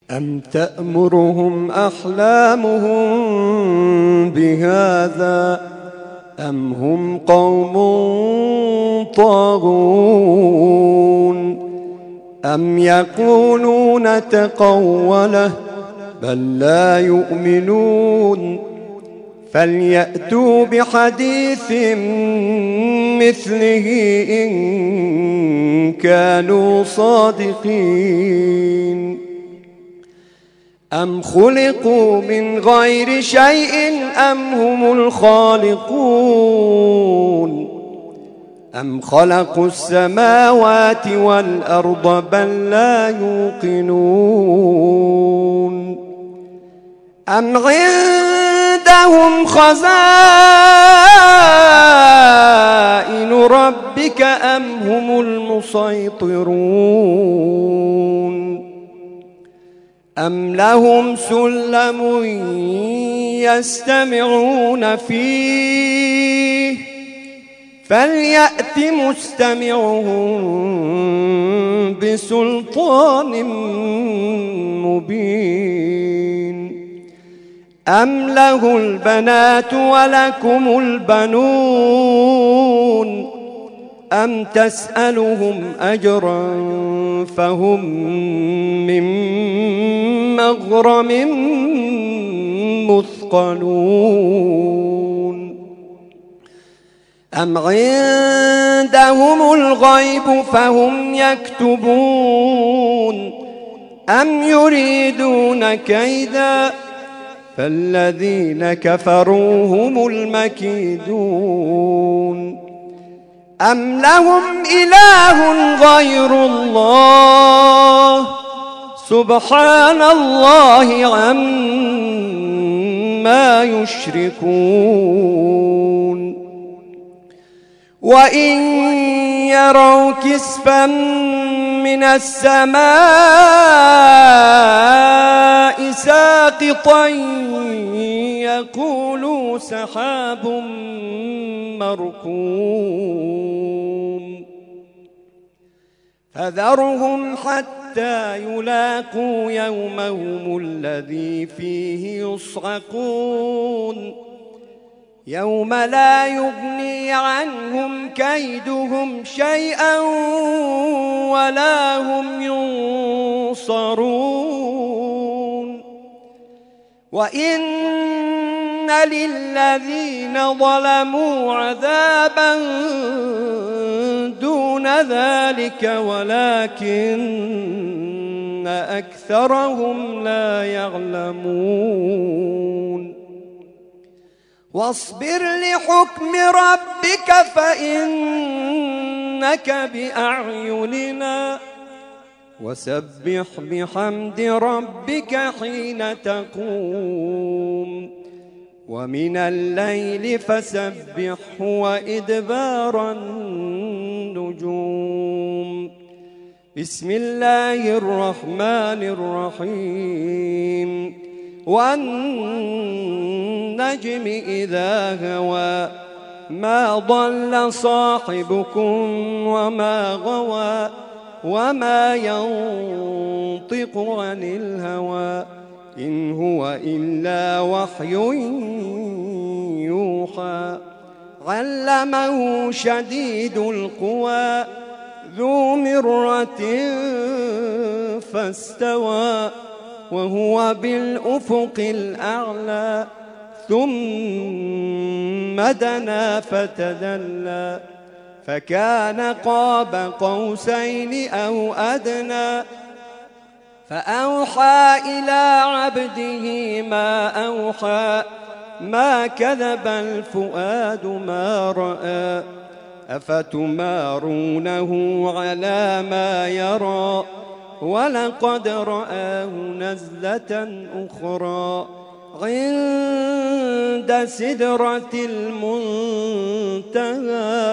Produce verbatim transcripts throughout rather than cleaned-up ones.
أم تأمرهم أحلامهم بهذا أم هم قوم طاغون أم يقولون تقوله بل لا يؤمنون فليأتوا بحديث مثله إن كانوا صادقين أم خلقوا من غير شيء أم هم الخالقون أم خلقوا السماوات والأرض بل لا يوقنون أم عندهم خزائن ربك أم هم المسيطرون أم لهم سلم يستمعون فيه فليأت مستمعهم بسلطان مبين أم له البنات ولكم البنون أم تسألهم أجرا فهم من مغرم مثقلون أم عندهم الغيب فهم يكتبون أم يريدون كيدا فالذين كفروا هم المكيدون أم لهم إله غير الله سبحان الله عما يشركون وإن يروا كسفا من السماء ساقطا يقولوا سحاب مركوم فذرهم حتى يلاقوا يومهم الذي فيه يصعقون يوم لا يغني عنهم كيدهم شيئا ولا هم ينصرون وإن للذين ظلموا عذابا دون ذلك ولكن أكثرهم لا يعلمون واصبر لحكم ربك فإنك بأعيننا وسبح بحمد ربك حين تقوم ومن الليل فسبحه وإدبار النجوم بسم الله الرحمن الرحيم والنجم إذا هوى ما ضل صاحبكم وما غوى وما ينطق عن الهوى إن هو إلا وحي يوحى علمه شديد القوى ذو مرة فاستوى وهو بالأفق الأعلى ثم دنا فتدلى فكان قاب قوسين أو أدنى فأوحى إلى عبده ما أوحى ما كذب الفؤاد ما رأى أفتمارونه على ما يرى ولقد رآه نزلة أخرى عند سدرة المنتهى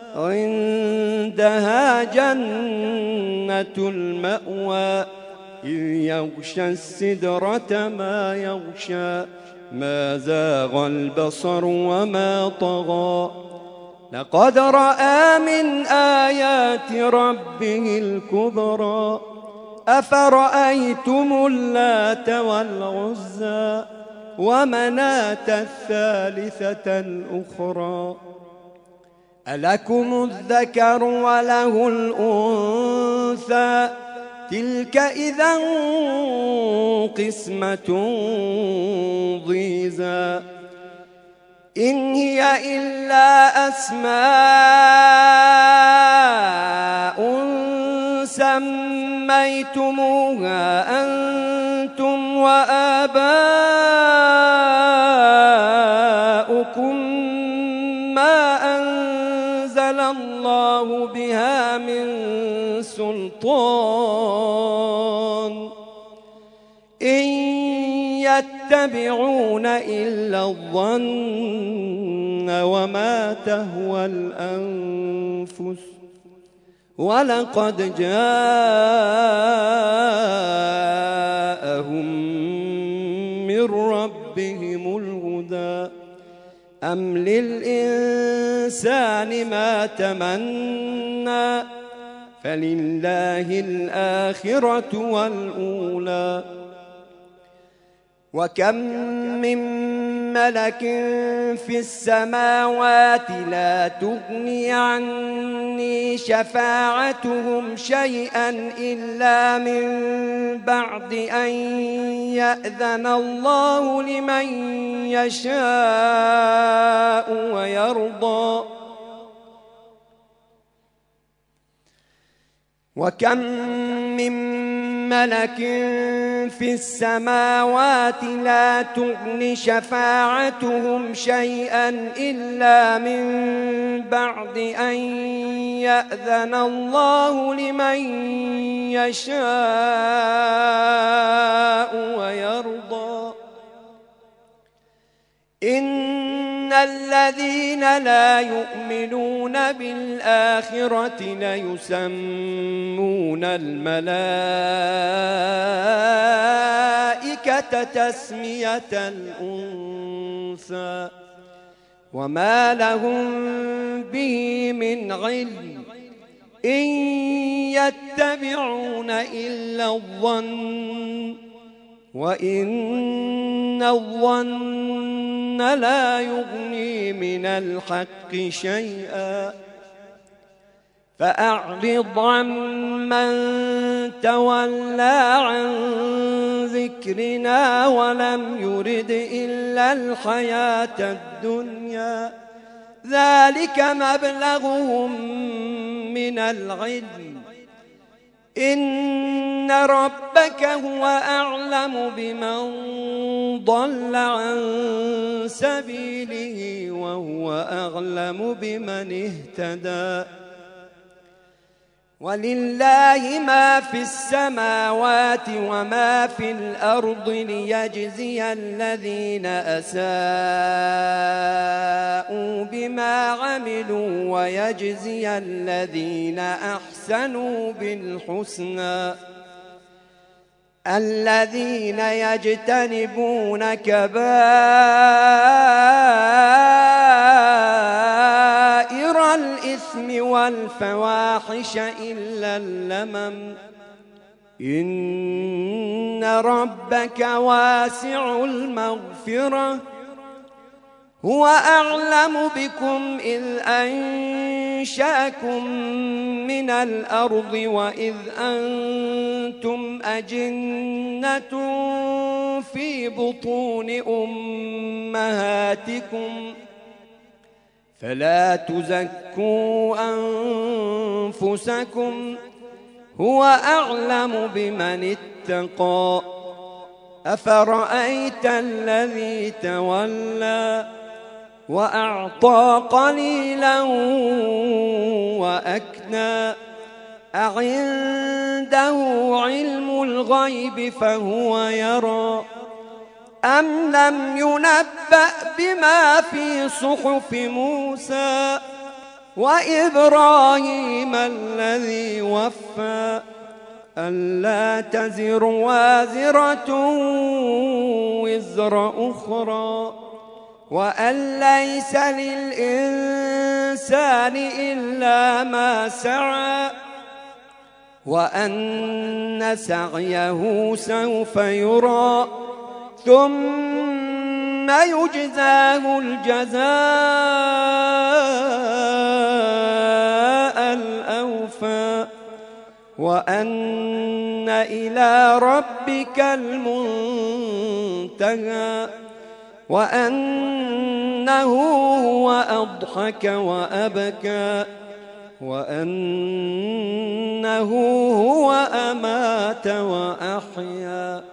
عندها جنة المأوى إذ يغشى السدرة ما يغشى ما زاغ البصر وما طغى لقد رأى من آيات ربه الكبرى أفرأيتم اللات والعزى ومناة الثالثة الأخرى ألكم الذكر وله الأنثى تلك إذا قسمة ضيزى إن هي إلا أسماء سميتموها أنتم وآباؤكم ما أنزل الله بها من سلطان إن يتبعون إلا الظن وما تهوى الأنفس ولقد جاءهم من ربهم الهدى أم للإنسان ما تمنى فلله الآخرة والأولى وكم من ملك في السماوات لا تغني عني شفاعتهم شيئا إلا من بعد أن يأذن الله لمن يشاء ويرضى وكم من ملك في السماوات لا تغني شفاعتهم شيئا إلا من بعد أن يأذن الله لمن يشاء ويرضى إن الذين لا يؤمنون بالآخرة ليسمون الملائكة تسمية الأنثى وما لهم به من علم إن يتبعون إلا الظن وإن الظن لا يغني من الحق شيئا فأعرض عمن تولى عن ذكرنا ولم يرد إلا الحياة الدنيا ذلك مبلغهم من العلم إن ربك هو أعلم بمن ضل عن سبيله وهو أعلم بمن اهتدى ولله ما في السماوات وما في الأرض ليجزي الذين أساءوا بما عملوا ويجزي الذين أحسنوا بالحسنى الذين يجتنبون كبائر الإثم والفواحش إلا اللمم إن ربك واسع المغفرة هو أعلم بكم إذ أنشأكم من الأرض وإذ أنتم أجنة في بطون أمهاتكم فلا تزكوا أنفسكم هو أعلم بمن اتقى أفرأيت الذي تولى وأعطى قليلا وأكنى أعنده علم الغيب فهو يرى أم لم ينبأ بما في صحف موسى وإبراهيم الذي وفى ألا تزر وازرة وزر أخرى وأن ليس للإنسان إلا ما سعى وأن سعيه سوف يرى ثم يجزاه الجزاء الأوفى وأن إلى ربك المنتهى وأنه هو أضحك وأبكى وأنه هو أمات وأحيا